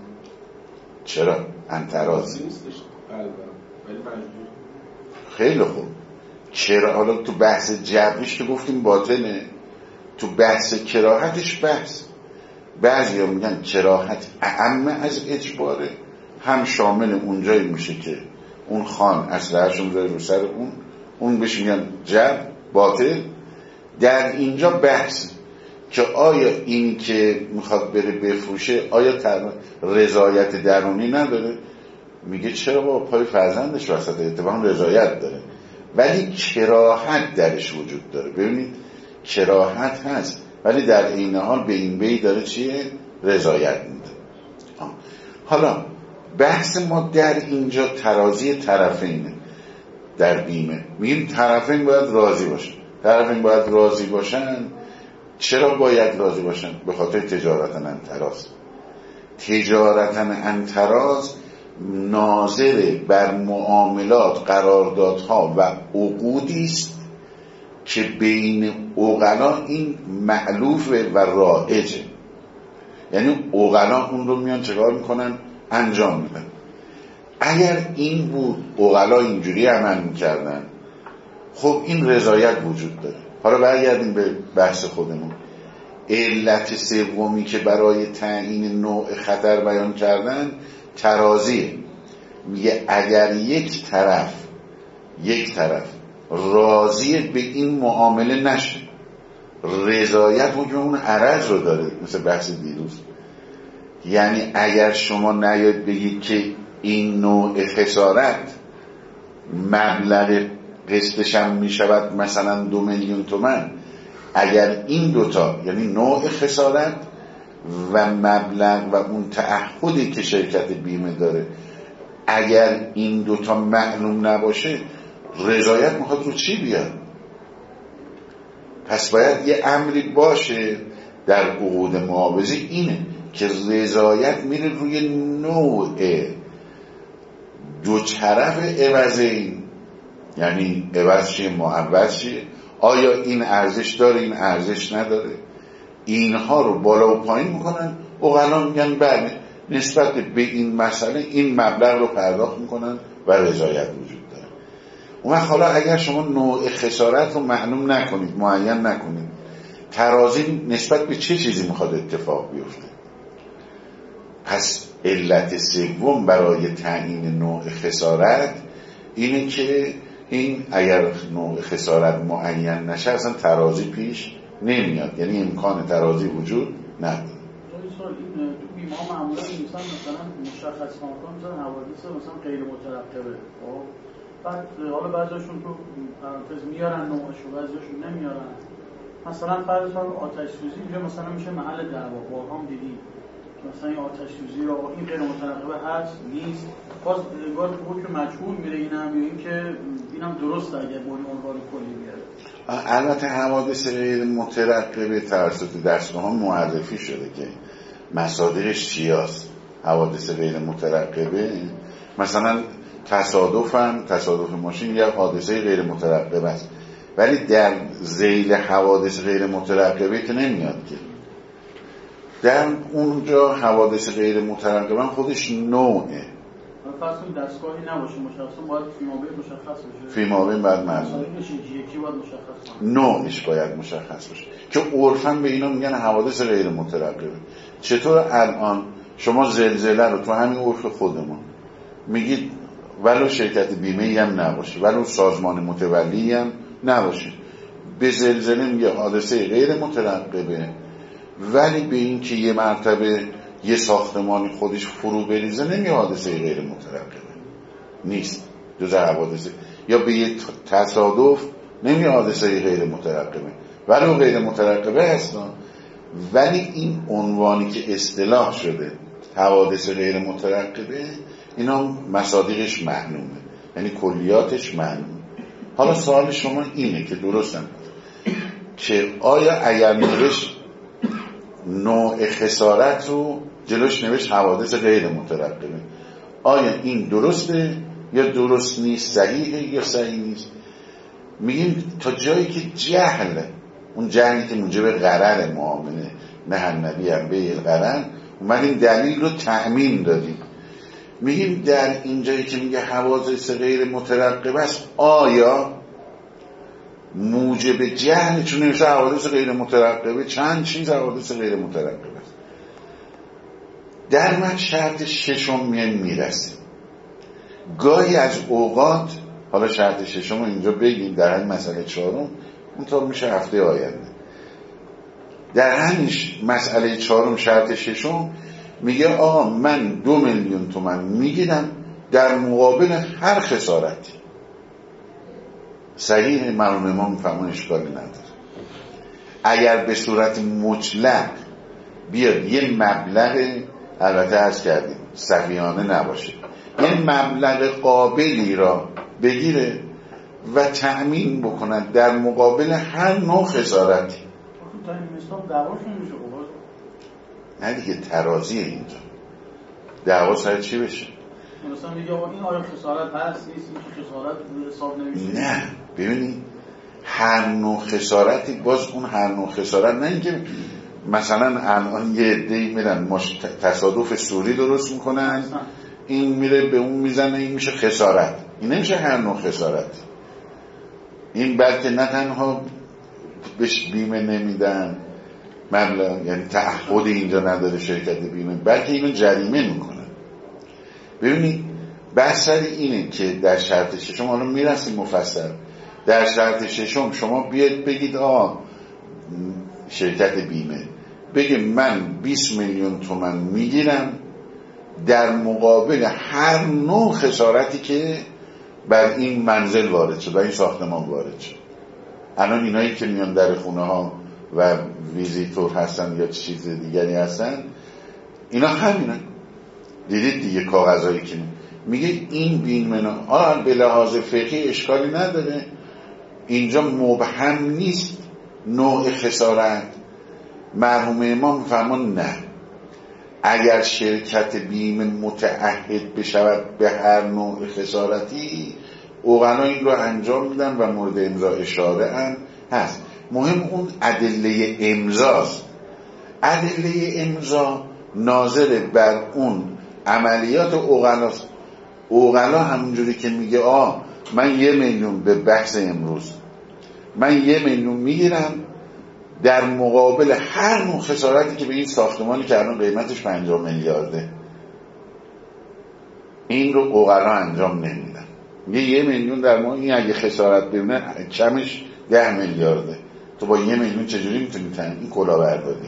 چرا؟ انتراز نیستش ولی مجبور. خیلی خوب. چرا؟ حالا تو بحث جبرش که گفتیم باطنه، تو بحث کراهتش بحث. بعضی ها میگن کراهت اعم از اجباره، هم شامل اونجایی میشه که اون خان اسلحه‌شو میذاره رو سر اون بهش میگن جبر باطل. در اینجا بحث که آیا این که میخواد بره بفروشه آیا رضایت درونی نداره؟ میگه چرا با پای فرزندش وسط، اتفاقا رضایت داره، ولی کراهت درش وجود داره. ببینید کراهت هست ولی در این حال به این بی داره چیه؟ رضایت میده. حالا بحث ما در اینجا ترازی طرفینه. در بیمه میگیم طرفین باید راضی باشن. طرفین باید راضی باشن. چرا باید راضی باشن؟ به خاطر تجارتن انتراز. تجارتن انتراز ناظر بر معاملات، قراردادها و عقودی است که بین عقلا این مألوفه و رایجه. یعنی عقلا اون رو میان چکار میکنن؟ انجام میدن. اگر این بود عقلا اینجوری عمل میکردن، خب این رضایت وجود داره. حالا برگردیم به بحث خودمون. علت سومی که برای تعیین نوع خطر بیان کردن ترازیه. میگه اگر یک طرف راضی به این معامله نشه، رضایت حکم اون عرض رو داره، مثل بحث دیروز. یعنی اگر شما نیاد بگید که این نوع خسارت مبلغ قسطش هم میشود مثلا 2 میلیون تومان، اگر این دوتا یعنی نوع خسارت و مبلغ و اون تعهدی که شرکت بیمه داره، اگر این دوتا معلوم نباشه، رضایت میخواد رو چی بیاد؟ پس باید یه امری باشه در عقود معاوضه، اینه که رضایت میره روی نوع دو طرف عوضین. یعنی عوض چیه؟ معوض چیه؟ آیا این ارزش داره، این ارزش نداره؟ اینها رو بالا و پایین میکنن. عقلا میگن بله نسبت به این مسئله این مبلغ رو پرداخت میکنن و رضایت وجود داره. اون وقت حالا اگر شما نوع خسارت رو معلوم نکنید، معین نکنید، ترازی نسبت به چه چیزی میخواد اتفاق بیفته؟ پس علت سوم برای تعیین نوع خسارت اینه که این اگر نوع خسارت معین نشه اصلا ترازی پیش نمیاد، یعنی امکان ترازی وجود نداره. این تو بیمه ها معمولا انسان مثلا مشخص کنن مثلا حوادث مثلا غیر مترقبه، خب بعد حالا بعضیشون تو پرانتز میارن نوعشو، بعضیشون نمیارن. مثلا فرض کن آتش سوزی اینجا مثلا میشه محل دعوا. بارها دیدی مثلا این آتش سوزی رو این غیر مترقبه هست نیست، باز انگار حکم مجهول میره. اینم یا اینکه اینم درسته اگه با این عنوان کلی بیاره. البته حوادث غیر مترقبه توسط دستگاه معرفی شده که مصادرش چیاست. حوادث غیر مترقبه مثلا تصادف ماشین یا حادثه غیر مترقبه است، ولی در ذیل حوادث غیر مترقبه که نمیاد که. در اونجا حوادث غیر مترقبه خودش نوعه. فرض کنید دستگاهی نباشه مشخصا باید فیمابه مشخص بشه. فیمابه باید معلوم. یکی باید مشخص باشه. نوعش باید مشخص باشه. که عرفاً به اینا میگن حوادث غیر مترقبه. چطور الان شما زلزله رو تو همین عرف خودمون میگید ولو شرکت بیمه‌ای هم نباشه، ولو سازمان متولی هم نباشه، به زلزله میگه حادثه غیر مترقبه، ولی به این که یه مرتبه یه ساختمانی خودش فرو بریزه نمیگه حادثه غیر مترقبه، نیست جزء حوادث. یا به یه تصادف نمیگه حادثه غیر مترقبه، ولو غیر مترقبه هستن، ولی این عنوانی که اصطلاح شده حوادث غیر مترقبه اینا مصادیقش معلومه، یعنی کلیاتش معلومه. حالا سوال شما اینه که درستم که آیا اگر نوشت نوع خسارت رو جلوش نوشت حوادث غیر مترقبه، آیا این درسته یا درست نیست، صحیحه یا صحیح نیست؟ میگیم تا جایی که جهل، اون جهلی که موجب غرر معامله نه النبی هم به غرر، اومدیم دلیل رو تأمین دادیم. میگیم در این جایی که میگه حوادث غیر مترقبه است، آیا موجب جهل چون نمیشه حوادث غیر مترقبه چند چیز حوادث غیر مترقبه است. در من شرط ششم میرسیم. گاهی از اوقات، حالا شرط ششم رو اینجا بگیم در همین مسئله چهارم، اون تا میشه هفته آینده. در همین مسئله چهارم شرط ششم میگه آقا من 2 میلیون تومان میگیرم در مقابل هر خسارتی. صحیح، مرحوم امام میفهمون اشکالی نداره. اگر به صورت مطلق بیاد یه مبلغ، البته عرض کردیم سفیانه نباشه، یه مبلغ قابلی را بگیره و تأمین بکنن در مقابل هر نوع خسارتی. تا این مثلا دعواشون میشه نه دیگه، ترازیه اینجا. دعوا سر چی بشه؟ مثلا میگه این آیا خسارت هست نیست، این که خسارت حساب نمیشه؟ نه، ببینید هر نوع خسارتی، باز اون هر نوع خسارت نه اینکه مثلا الان یه عده‌ای میرن تصادف سوری درست میکنن، این میره به اون میزنه، این میشه خسارت. این نمیشه هر نوع خسارت. این بلکه نه تنها بهش بیمه نمیدن مبلغ، یعنی تعهد اینجا نداره شرکت بیمه، بلکه اینو جریمه میکنن. ببینید بحث اینه که در شرط ششم، حالا میرسیم مفصل، در شرط ششم شما بیاید بگید شرکت بیمه بگه من 20 میلیون تومان میگیرم در مقابل هر نوع خسارتی که بر این منزل وارد شد، بر این ساختمان وارد شد. الان اینایی که میان در خونه ها و ویزیتور هستن یا چیز دیگری هستن، اینا همینن. دیدید دیگه کاغذایی که میگه این بیمه به لحاظ فقهی اشکالی نداره، اینجا مبهم نیست نوع خسارت. مرحوم امام فرمان نه، اگر شرکت بیمه متعهد بشود به هر نوع خسارتی، اوغنا این رو انجام میدن و مورد امضا اشاره هم هست. مهم اون ادله امضاست. ادله امضا ناظر بر اون عملیات اوغلاست. اوغلا همونجوری که میگه من 1 میلیون به بحث امروز من 1 میلیون میگیرم در مقابل هر نوع خسارتی که به این ساختمانی که الان قیمتش 50 میلیارده، این رو اوغلا انجام نمیدن. میگه 1 میلیون در ماه، این اگه خسارت ببینه کمش 10 میلیارده، تو با 1 میلیون چجوری میتونی این کلاهبرداری؟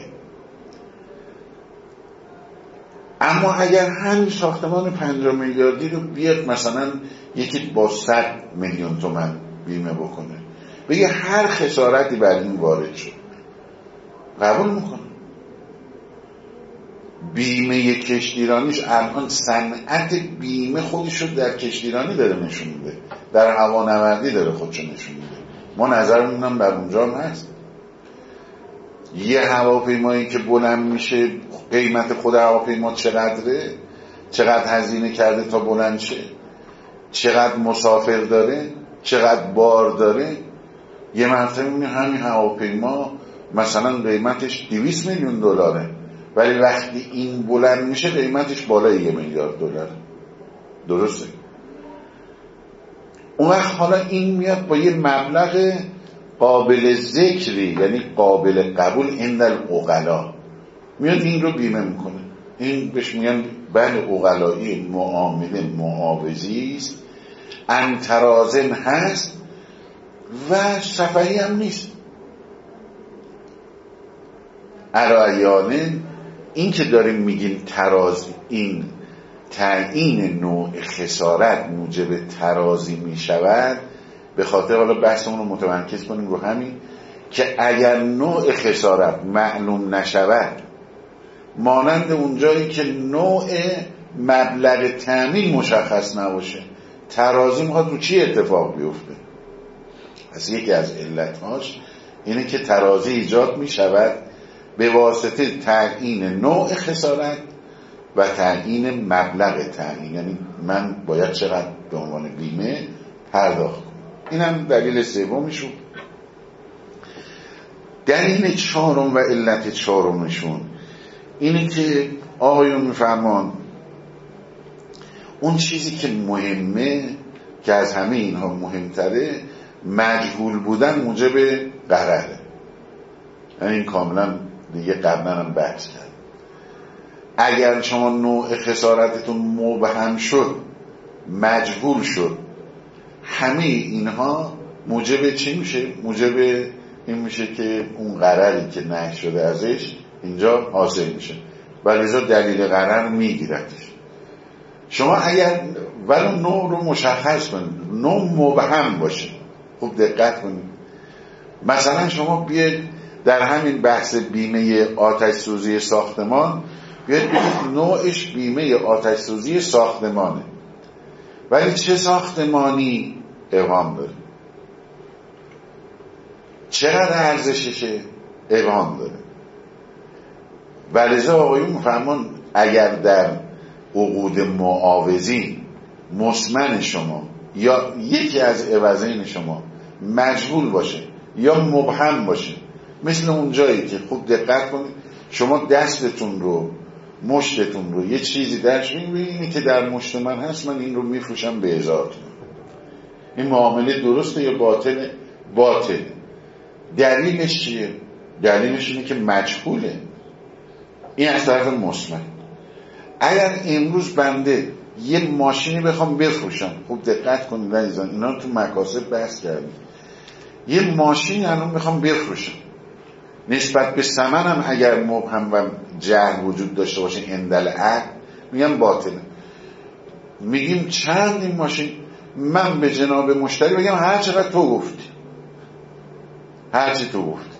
اما اگر همین ساختمان 50 میلیاردی رو بیاد مثلا یکی با 100 میلیون تومان بیمه بکنه، بگه هر خسارتی بر این وارد شد، قبول میکنه. بیمه کشتیرانیش الان صنعت بیمه خودش رو در کشتیرانی داره نشون میده، در هوانوردی داره خودشو نشون میده. ما نظرمون هم بر اونجا هست. یه هواپیمایی که بلند میشه، قیمت خود هواپیما چقدره، چقدر هزینه کرده تا بلند شه. چقدر مسافر داره، چقدر بار داره. یه مرتبه میبینی همین هواپیما مثلا قیمتش 200 میلیون دلاره، ولی وقتی این بلند میشه قیمتش بالای 1 میلیارد دلار. درسته؟ اون وقت حالا این میاد با یه مبلغ قابل ذکری، یعنی قابل قبول عند العقلا، میاد این رو بیمه میکنه. این بهش میگن بند عقلایی معامله معاوضی است، انترازن هست و سفری هم نیست. ارایانه این که داریم میگیم ترازی، این تعیین نوع خسارت موجب ترازی میشود، به خاطر حالا بحثمون رو متمرکز کنیم رو همین که اگر نوع خسارت معلوم نشود، مانند اونجایی که نوع مبلغ تأمین مشخص نباشه، ترازی میخواد رو چی اتفاق بیفته؟ پس یکی از علتهاش اینه که ترازی ایجاد میشود به واسطه تعیین نوع خسارت و تعیین مبلغ تأمین، یعنی من باید چقدر به عنوان بیمه پرداخت کنم. این هم دلیل سومشون. دلیل چهارم و علت چهارمشون اینه که آقایون میفرمان اون چیزی که مهمه، که از همه اینها مهمتره، مجهول بودن موجب قراره. یعنی این کاملا دیگه قبلا هم بحث کرد. اگر شما نوع خسارتتون مبهم شد، مجهول شد، همه اینها موجب چی میشه؟ موجب این میشه که اون قراری که نهی شده ازش اینجا حاصل میشه و لذا دلیل قرار میگیردش. شما اگر ولو نوع رو مشخص کنید، نوع مبهم باشه، خوب دقت کنید. مثلا شما بیاید در همین بحث بیمه آتش سوزی ساختمان بیاید بگید نوعش بیمه آتش سوزی ساختمانه، ولی چه ساختمانی ابهام داره، چقدر ارزششه ابهام داره. ولذا آقایون میفرمان اگر در عقود معاوضی مسمن شما یا یکی از عوضین شما مجهول باشه یا مبهم باشه، مثل اون جایی که خوب دقت کنید شما دستتون رو، مشتتون رو یه چیزی درش میبینید که در مشت من هست، من این رو میفروشم به 1000 تومان. این معامله درسته یا باطله؟ باطله. دلیلش چیه؟ دلیلش اینه که مجهوله. این از طرف مسمن. اگر امروز بنده یه ماشینی بخوام بفروشم، خوب دقت کنید عزیزان، اینا رو تو مکاسب بحث کردیم، یه ماشین الان میخوام بفروشم، نسبت به ثمنم اگر مبهم و جهل وجود داشته باشه اندل عقل، میگم باطله. میگیم چند این ماشین؟ من به جناب مشتری بگم هر چقدر تو گفتی، هر چی تو گفتی.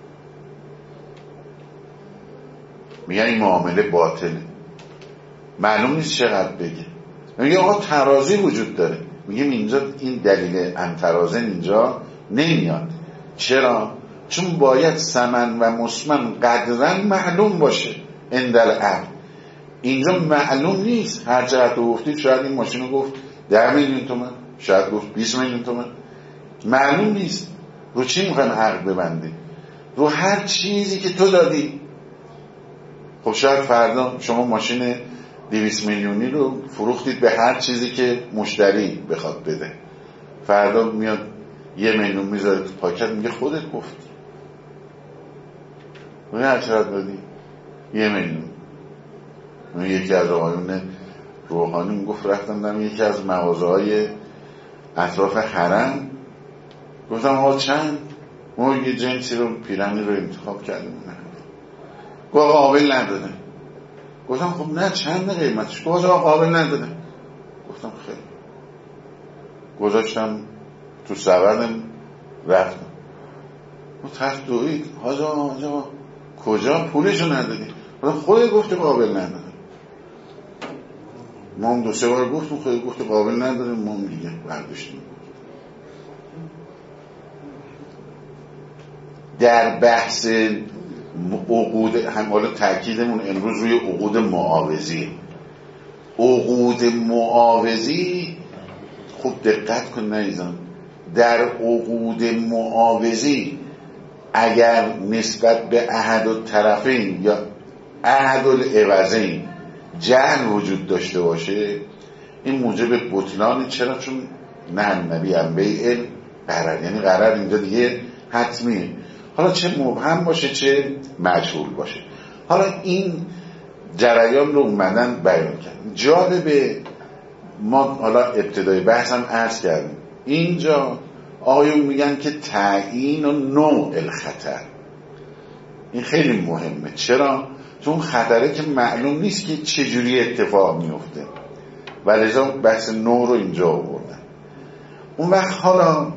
میگن این معامله باطله، معلوم نیست چقدر بگه. میگه آقا ترازی وجود داره، میگیم اینجا این دلیل انترازن اینجا نمیاد. چرا؟ چون باید ثمن و مسمن قدرن معلوم باشه اندل عقل. اینجا معلوم نیست، هر چقدر تو گفتید، شاید این ماشین رو گفت 10 میلیون تومان، شاید گفت 20 میلیون تومان، معلوم نیست. رو چی میخوایم عقل ببندی؟ رو هر چیزی که تو دادی. خب شاید فردا شما ماشین 200 میلیونی رو فروختید به هر چیزی که مشتری بخواد بده، فردا میاد 1 میلیون میذاره تو پاکت، میگه خودت گفتی. اون هر چقدر دادی؟ 1 میلیون. یکی از آقایون روحانی میگفت رفتم دارم یکی از مغازه‌های اطراف حرم، گفتم آقا چند؟ ما یه جنسی رو، پیرنی رو انتخاب کردیم، گفت آقا قابل نداده. گفتم خب نه چند قیمتش؟ گفت آقا قابل نداده. گفتم خیلی. گذاشتم تو سبدم رفتم. گفت تفت دوید حاجا کجا پولشو ندادی؟ گفتم خودت گفتی قابل نداده. ما هم 2-3 بار گفتم خودت گفتی قابل نداده، ما هم دیگه برداشتیم. در بحث عقود هم حالا تأکیدمون امروز روی عقود معاوضی. عقود معاوضی خوب دقت کن عزیزان، در عقود معاوضی اگر نسبت به احد الطرفین یا احد العوضین جهل وجود داشته باشه، این موجب بطلان. چرا؟ چون نه نبی هم بیع قرار، یعنی قرار اینجا دیگه حتمیه، حالا چه مبهم باشه چه مجهول باشه. حالا این جریان رو اومدن بیان کرد. جالبه، ما حالا ابتدای بحثم عرض کردیم، اینجا آقایون میگن که تعیین و نوع الخطر، این خیلی مهمه. چرا؟ چون خطره که معلوم نیست که چجوری اتفاق میفته و لذا بحث نوع رو اینجا آوردن. اون وقت حالا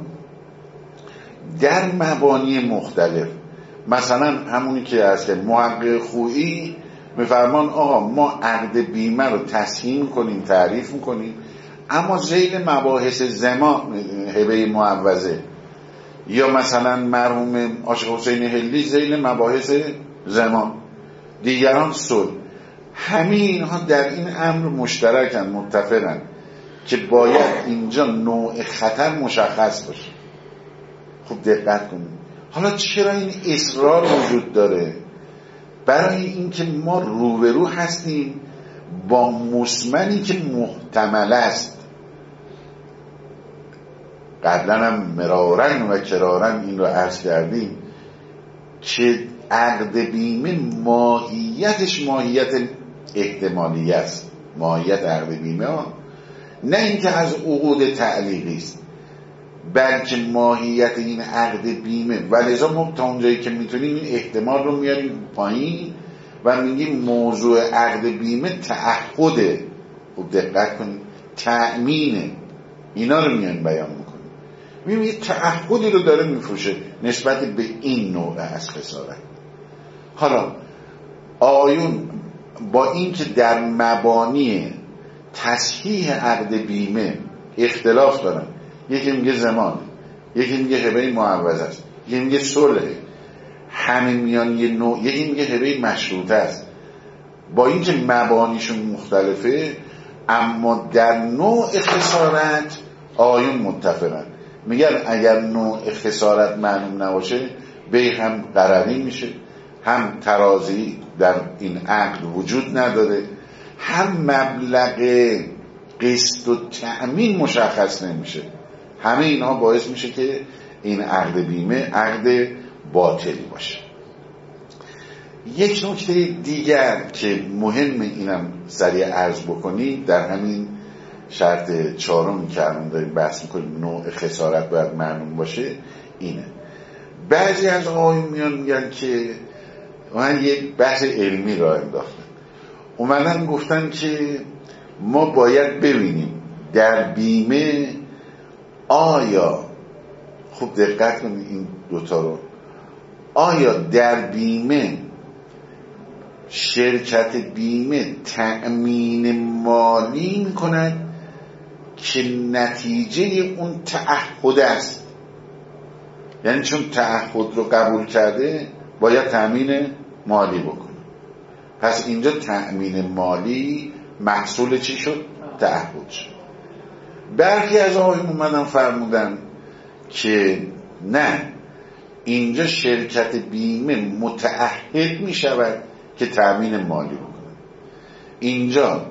در مبانی مختلف، مثلا همونی که از که محقق خویی میفرمان آقا ما عقد بیمه رو تصحیح کنیم، تعریف میکنیم، اما ذیل مباحث زمان هبه معوضه، یا مثلا مرحوم عاشق حسین هلی ذیل مباحث زمان، دیگران صلح. همین اینها در این امر مشترکن، متفقن که باید اینجا نوع خطر مشخص باشه. خوب دقت کنید. حالا چرا این اصرار وجود داره؟ برای اینکه ما روبرو هستیم با مسمنی که محتمل است. قبلا هم مرارن و کرارن این رو عرض کردیم که عقد بیمه ماهیتش ماهیت احتمالی است. ماهیت عقد بیمه نه اینکه از عقود تعلیقی است، بلکه ماهیت این عقد بیمه. ولذا ما تا اونجایی که میتونیم این احتمال رو میاریم پایین و میگیم موضوع عقد بیمه تعهده. خوب دقت کنید، تأمینه. اینا رو میان بیان میکنیم، میبینیم یه تعهدی رو داره میفروشه نسبت به این نوع از خسارت. حالا آیون با این که در مبانی تصحیح عقد بیمه اختلاف دارن، یکی میگه زمان، یکی میگه هبه معوض است، یکی میگه صلح، همه میان یه نوع، یکی میگه هبه مشروطه است، با این که مبانیشون مختلفه اما در نوع خسارت آیون متفقن. میگن اگر نوع خسارت معلوم نباشه به هم قراری میشه، هم ترازی در این عقد وجود نداره، هم مبلغ قسط و تأمین مشخص نمیشه. همه اینها باعث میشه که این عقد بیمه عقد باطلی باشه. یک نکته دیگر که مهمه اینم سریع عرض بکنید، در همین شرط چهارم که الان داریم بحث میکنیم نوع خسارت باید معلوم باشه، اینه. بعضی از آقایون میان میگن که من یک بحث علمی را انداختم، اومدن گفتن که ما باید ببینیم در بیمه آیا، خوب دقت کنید این دوتا رو، آیا در بیمه شرکت بیمه تأمین مالی میکند که نتیجه اون تعهد است، یعنی چون تعهد رو قبول کرده باید تأمین مالی بکنه. پس اینجا تأمین مالی محصول چی شد؟ تعهد شد. برخی از آقایون اومدن فرمودن که نه، اینجا شرکت بیمه متعهد می شود که تأمین مالی بکنه. اینجا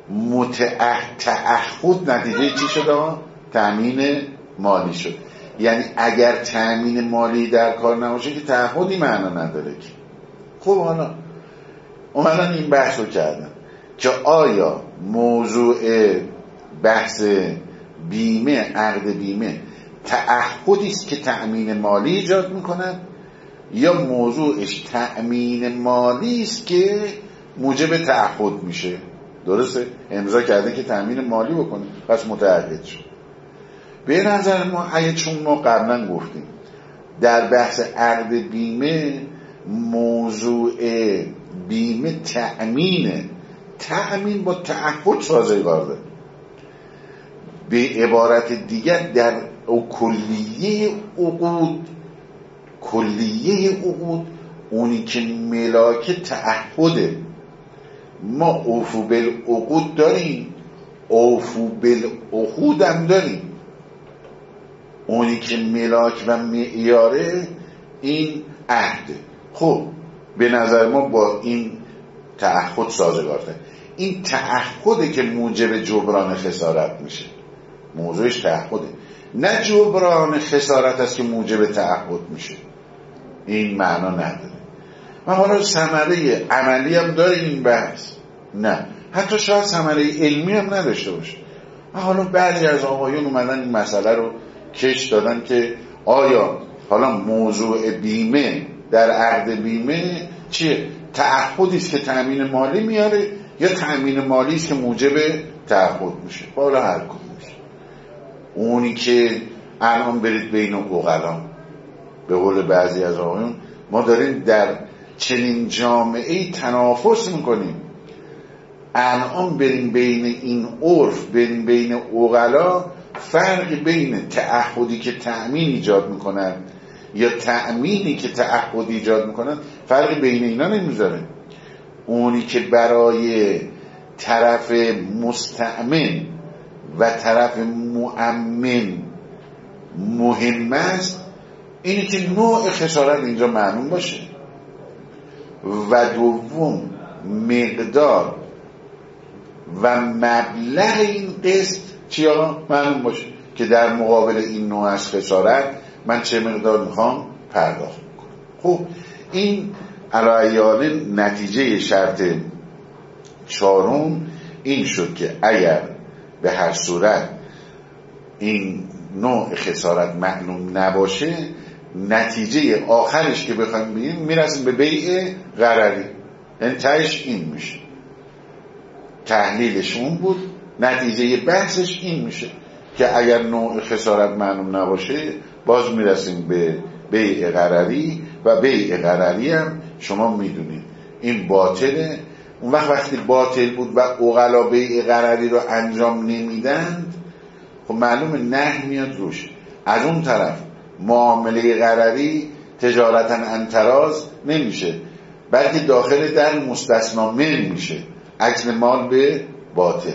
تعهد نتیجه چی شد؟ تأمین مالی شد. یعنی اگر تأمین مالی در کار نباشه که تعهدی معنا نداره که. خب حالا اومدن این بحث رو کردن که آیا موضوع بحث بیمه، عقد بیمه تعهدی است که تأمین مالی ایجاد میکنه یا موضوعش تأمین مالی است که موجب تعهد میشه. درسته؟ امضا کرده که تأمین مالی بکنه پس متعهد شد. به نظر ما چون ما قبلا گفتیم در بحث عقد بیمه موضوع بیمه تأمینه، تأمین با تعهد سازگار داره. به عبارت دیگر در کلیه عقود اونی که ملاک تعهده. ما اوفو بالعقود داریم، اوفو بالعهود هم داریم. اونی که ملاک و معیاره این عهده. خب به نظر ما با این تعهد سازگاره. این تعهده که موجب جبران خسارت میشه، موضوعش تعهده، نه جبران خسارت است که موجب تعهد میشه. این معنا نداره. و حالا ثمره عملی هم داره این بحث؟ نه، حتی شاید ثمره علمی هم نداشته باشه. و حالا بعضی از آقایون اومدن این مسئله رو کش دادن که آیا حالا موضوع بیمه در عقد بیمه چیه؟ تعهدی است که تأمین مالی میاره یا تأمین مالی است که موجب تعهد میشه؟ حالا هر کدوم میشه. اونی که الان برید بین عقلا، به قول بعضی از آقایون ما داریم در چنین جامعه‌ای تنافس میکنیم، الان بریم بین این عرف، بریم بین عقلا، فرق بین تعهدی که تأمین ایجاد میکنن یا تأمینی که تعهد ایجاد میکنن، فرق بین اینا نمیذاره. اونی که برای طرف مستأمن و طرف مؤمن مهم است اینی که نوع خسارت اینجا معلوم باشه و دوم مقدار و مبلغ این قسط چیا معلوم باشه که در مقابل این نوع از خسارت من چه مقدار میخوام پرداخت کنم. خب این علایال نتیجه شرط چهارم این شد که اگر به هر صورت این نوع خسارت معلوم نباشه، نتیجه آخرش که بخوایم بگیم میرسیم به بیع غرری. یعنی تهش این میشه، تحلیلش اون بود، نتیجه بحثش این میشه که اگر نوع خسارت معلوم نباشه باز میرسیم به بیع غرری و بیع غرری هم شما میدونید این باطله. اون وقتی باطل بود و عقلا بیع غرری رو انجام نمیدند، خب معلومه نهی میاد روش. از اون طرف معامله غرری تجارتا انتراز نمیشه، بلکه داخل در مستثنا من میشه، اکل مال به باطل.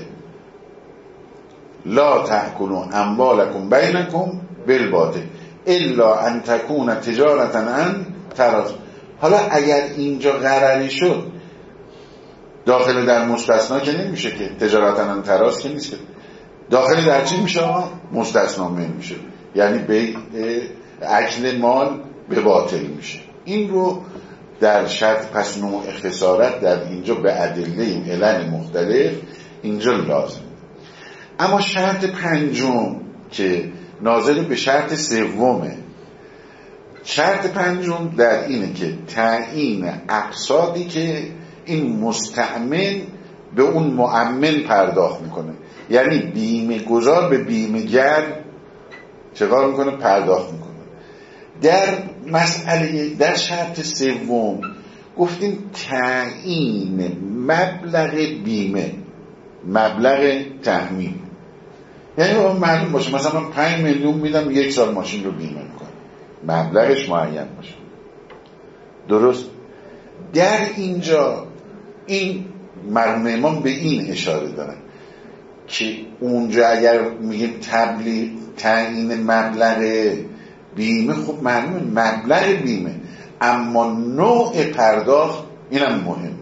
لا تأکلوا اموالکم بینکم بالباطل الا ان تکون تجارتا عن تراض. حالا اگر اینجا غرری شد داخل در مستثنا که نمیشه، که تجارتا عن تراض که نیست، داخل در چی میشه؟ مستثنا من میشه، یعنی به اکل مال به باطل میشه. این رو در شرط پس نوع خسارت در اینجا به ادله علل مختلف اینجا لازم. اما شرط پنجم که ناظر به شرط سومه، شرط پنجم در اینه که تعیین اقساطی که این مستأمن به اون مؤمن پرداخت میکنه، یعنی بیمه گذار به بیمه گر چکار میکنه؟ پرداخت میکنه. در مسئله در شرط سوم گفتیم تعیین مبلغ بیمه، مبلغ تأمین، یعنی معلوم باشه مثلا من 5 میلیون میدم 1 سال ماشین رو بیمه میکنم، مبلغش معین باشه. درست؟ در اینجا این مرحوم امام به این اشاره دارن که اونجا اگر میگیم تبلیغ تعیین مبلغ بیمه، خب معلومه مبلغ بیمه، اما نوع پرداخت اینم مهمه.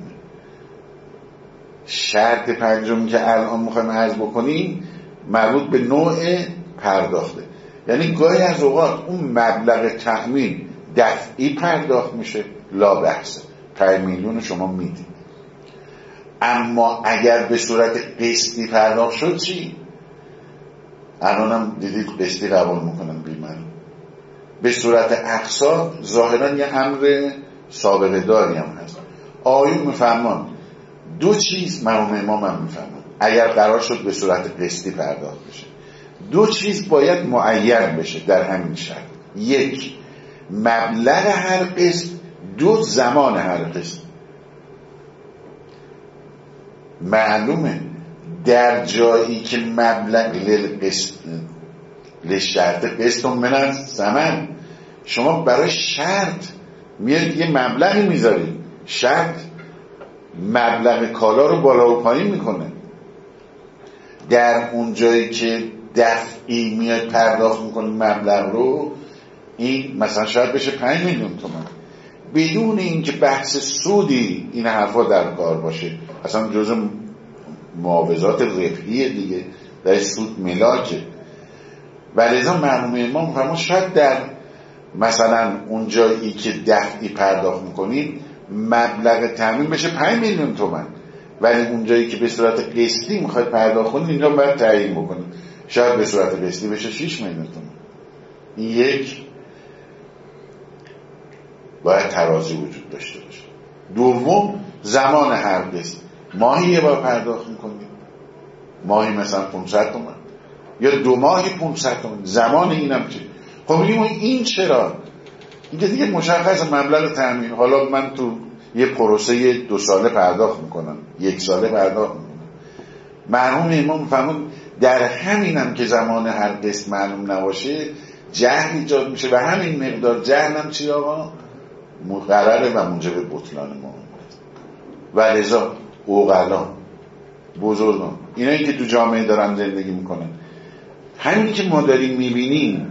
شرط پنجمی که الان میخوایم عرض بکنیم مربوط به نوع پرداخته. یعنی گاهی از اوقات اون مبلغ تأمین دفعی پرداخت میشه، لا بحثه، 5 میلیون شما میدید. اما اگر به صورت قسطی پرداخت شد چی؟ الان هم دیدید قسطی قبول میکنن بیمه. به صورت اقساط ظاهرا یه امر سابقه داری هم هست. آیون میفرمان دو چیز، مرحوم امام هم میفرمان اگر قرار شد به صورت قسطی پرداخت بشه، دو چیز باید معین بشه در همین شرط: یک، مبلغ هر قسط، دو، زمان هر قسط. معلومه در جایی که مبلغ للقسط لشرط قسط من زمان، شما برای شرط میاد یه مبلغی میذارید، شرط مبلغ کالا رو بالا و پایین میکنه. در اون جایی که دفعی میاد پرداخت میکنی مبلغ رو، این مثلا شاید بشه 5 میلیون تومان، بدون اینکه بحث سودی این حرفا در کار باشه. اصلا جزء معاوضات ربحی دیگه، در سود ملاکه. ولذا مرحوم امام فرمود شاید در مثلا اون جایی که دفعی پرداخت میکنید مبلغ تامین بشه 5 میلیون تومان، ولی اون جایی که به صورت قسطی میخواید پرداخت کنید اینا باید تعیین بکنید، شاید به صورت قسطی بشه 6 میلیون تومان. این یک باید ترازی وجود داشته باشه. دوم زمان هر قسط، ماهی یه بار پرداخت میکنید، ماهی مثلا 500 تومان یا 2 ماهی 500 تومان، زمان اینم چه؟ خب میگیم این چرا؟ این دیگه مشخص مبلغ تامین. حالا من تو یه پروسه 2 ساله پرداخت میکنم، 1 ساله پرداخت میکنم. مرحوم امام فرمود در همینم که زمان هر قسط معلوم نباشه جهل ایجاد میشه و همین مقدار جهل هم چی آقا؟ مقرره و موجب بطلان ما. و لذا عقلا بزرگان اینایی که تو جامعه دارن زندگی میکنن، همین که ما داریم میبینیم،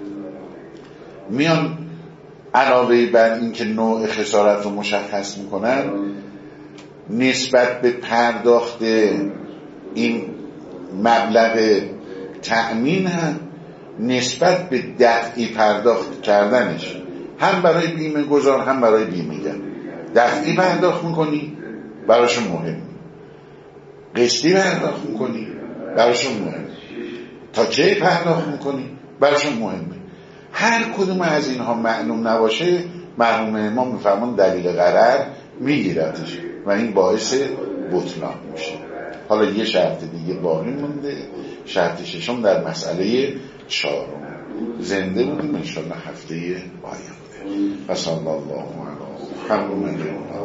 میان علاوه بر این که نوع خسارت رو مشخص میکنن، نسبت به پرداخت این مبلغ تأمین هم نسبت به دفعی پرداخت کردنش، هم برای بیمه گذار هم برای بیمه گر، دفعی پرداخت میکنی براشون مهم، قسطی پرداخت میکنی براشون مهم، تا چه پرداخت میکنی براشون مهمه. هر کدوم از اینها معلوم نباشه مرحوم امام میفرمان دلیل غرر میگیرتش و این باعث بطلان میشه. حالا یه شرط دیگه باقی مونده، شرط ششم در مسئله 4. زنده بودیم انشالله هفته آینده. و صلی الله علی محمد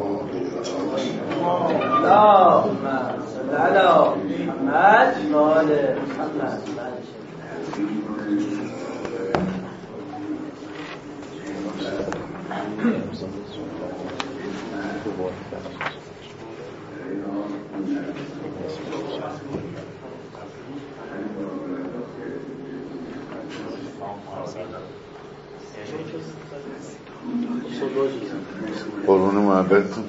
قربون محبتتون.